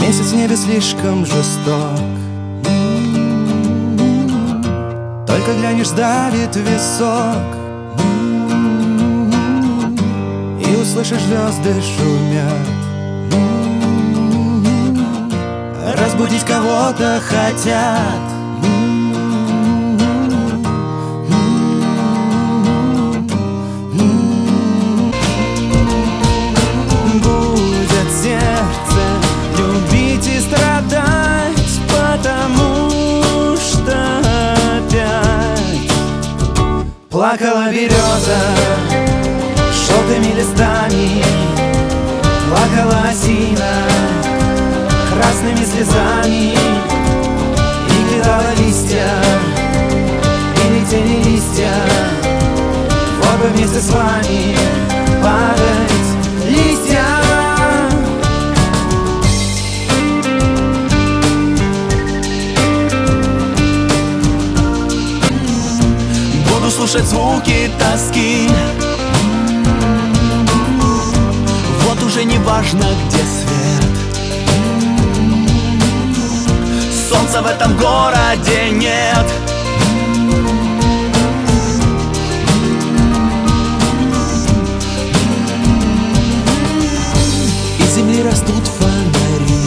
Месяц в небе слишком жесток. Только глянешь, сдавит висок, и услышишь, звезды шумят. Разбудить кого-то хотят. Будет сердце любить и страдать, потому что опять плакала береза желтыми листами, плакала осина красными слезами, и кидала листья, и летели листья. Вот бы вместе с вами падать листья. Буду слушать звуки тоски. Вот уже не важно, где свет. Солнца в этом городе нет. Из земли растут фонари.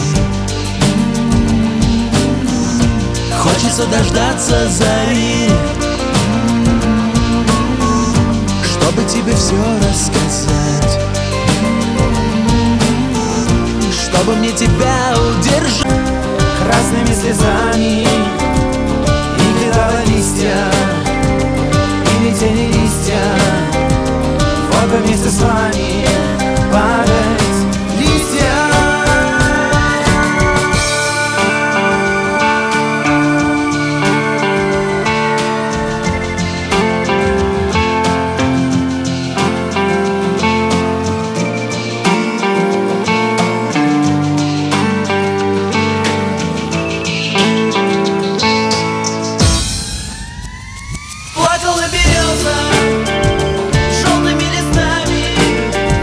Хочется дождаться зари, чтобы тебе все рассказать, чтобы мне тебя удержать. Красными слезами, и кидала листья, и летели листья. Вот бы вместе с вами